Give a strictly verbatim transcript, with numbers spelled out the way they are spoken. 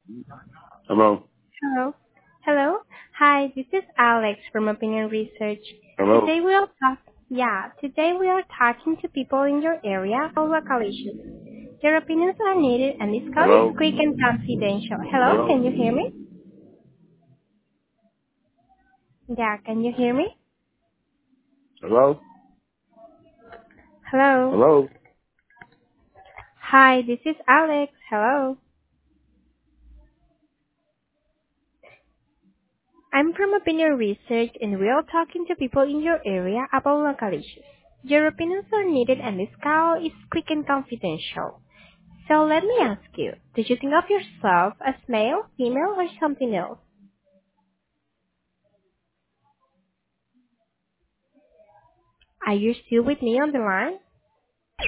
Hello? Hello. Hello. Hi, this is Alex from Opinion Research. Hello? Today we are talk- yeah, today we are talking to people in your area about local issues. Your opinions are needed and this call is Hello? quick and confidential. Hello, Hello? can you hear me? Yeah, can you hear me? Hello? Hello. Hello? Hi, this is Alex. Hello. I'm from Opinion Research and we are talking to people in your area about local issues. Your opinions are needed and this call is quick and confidential. So let me ask you, did you think of yourself as male, female, or something else? Are you still with me on the line?